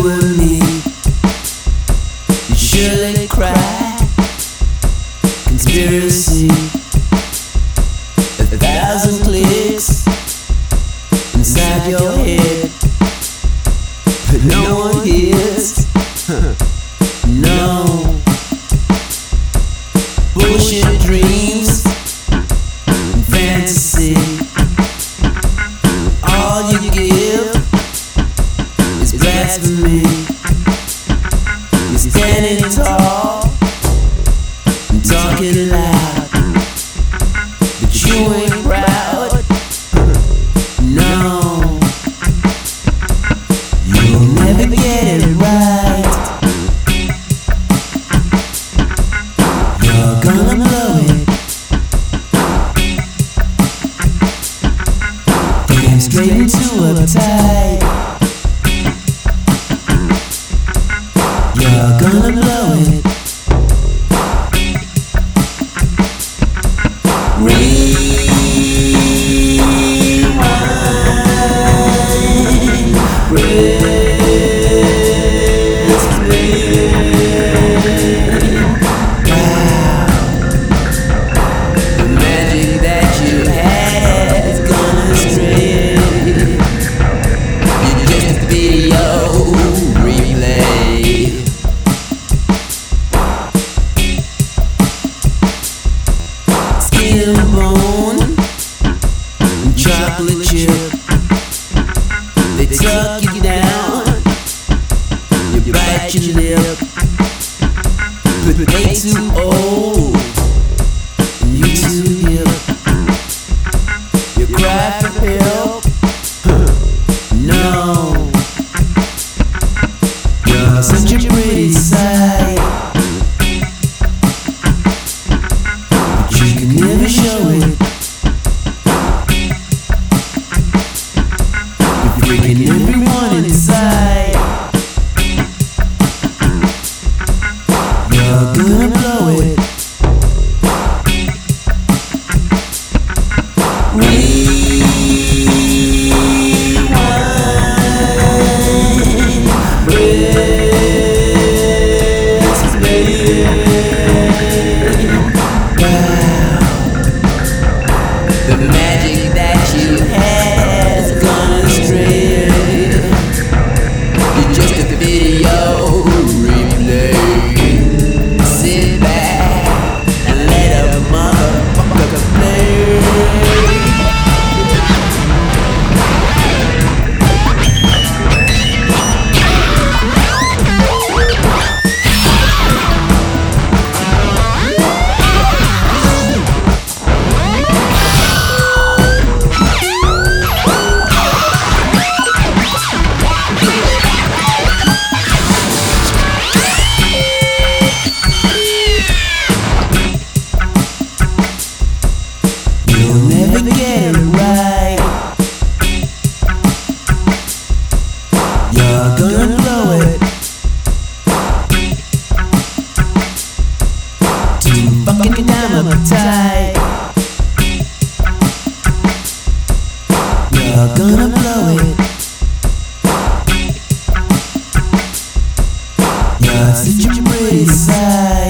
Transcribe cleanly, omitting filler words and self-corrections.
and me, you surely cry. Conspiracy, 1,000 clicks inside your head, but no one hears. No bullshit dreams and fantasy. All you give is blasphemy. You're standing tall and talking loud, but you ain't proud. No, you'll never get it right. You're gonna blow it. Damn straight into uptight. You're gonna blow it. Bone and chocolate chip, they tuck you down, you bite your lip, but they too old and you too hip. You cry for help. No, you're such a pretty sight, but you can never show it. You're freaking everyone inside. You're gonna blow it. The magic that you had is gone astray. You're just a video replay. Sit back and let a motherfucker play. You'll never get it right. You're gonna blow it. Too fucking damn uptight. You're gonna blow it. You're such a pretty sight.